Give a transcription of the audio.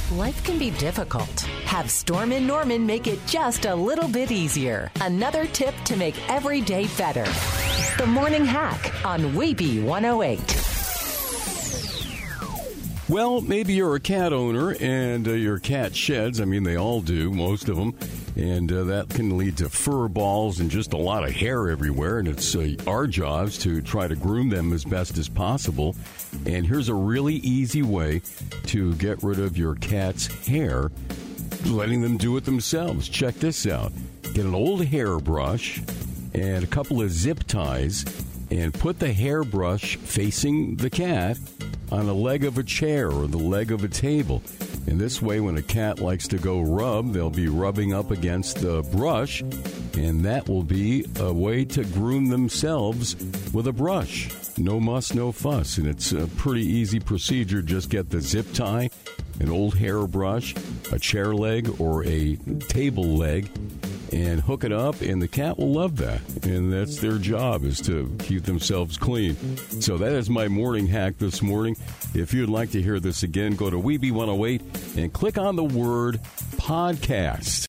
Life can be difficult. Have Storm & Norman make it just a little bit easier. Another tip to make every day better. The Morning Hack on Weeby 108. Well, maybe you're a cat owner and your cat sheds. I mean, they all do, most of them. And that can lead to fur balls and just a lot of hair everywhere. And it's our jobs to try to groom them as best as possible. And here's a really easy way to get rid of your cat's hair, letting them do it themselves. Check this out. Get an old hairbrush and a couple of zip ties and put the hairbrush facing the cat on the leg of a chair or the leg of a table. And this way, when a cat likes to go rub, they'll be rubbing up against the brush, and that will be a way to groom themselves with a brush. No muss, no fuss. And it's a pretty easy procedure. Just get the zip tie, an old hairbrush, a chair leg, or a table leg, and hook it up, and the cat will love that. And that's their job, is to keep themselves clean. So that is my morning hack this morning. If you'd like to hear this again, go to Weeby 108 and click on the word podcast.